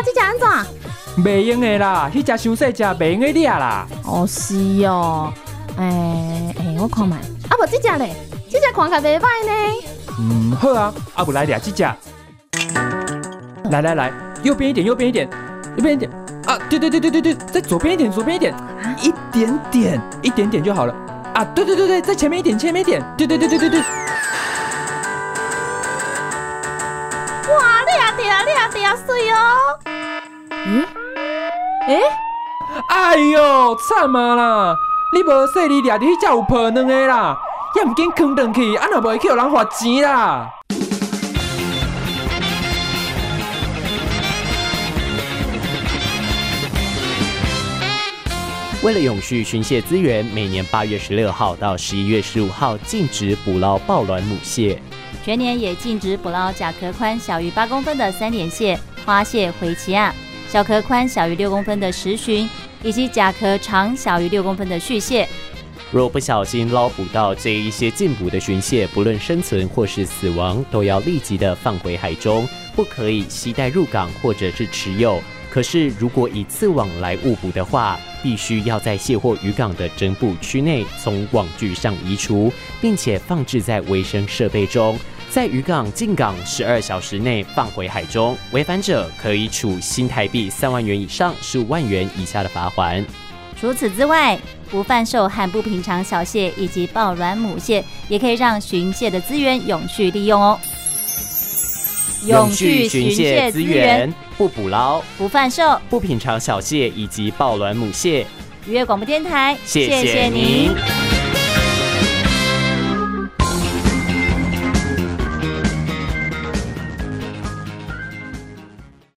这只安怎？ 袂用的啦，迄只伤细只，袂用的掠啦。 哦，是哦。我看卖，啊无这只咧，这只看起来袂歹呢。 好啊，啊不来掠这只。来，右边一点，右边一点，右边一点。啊，对，再左边一点，左边一点，一点点就好了。啊，对，在前面一点，前面一点。对。 哇，掠水哦。 哎呦，惨啊啦！你无说你掠着迄只有泡卵的啦，也唔紧扛转去，啊若无会去互人罚钱啦。 为了永续巡蟹资源，每年8月16号到11月15号禁止捕捞抱卵母蟹， 全年也禁止捕捞甲壳宽小于8公分的3点蟹、花蟹、回旗亚，小壳宽小于6公分的石鲟，以及甲壳长小于6公分的续蟹。 若不小心捞捕到这一些禁捕的鲟蟹，不论生存或是死亡，都要立即的放回海中，不可以携带入港或者是持有。可是如果以次往来误捕的话，必须要在卸货渔港的整捕区内从网具上移除，并且放置在卫生设备中，在渔港进港12小时内放回海中，违反者可以处新台币3万元以上15万元以下的罚锾。 除此之外，不贩售和不品尝小蟹以及抱卵母蟹，也可以让巡蟹的资源永续利用哦。 永续巡蟹资源，不捕捞、 不贩售、 不品尝小蟹以及抱卵母蟹。 渔业广播电台， 谢谢您。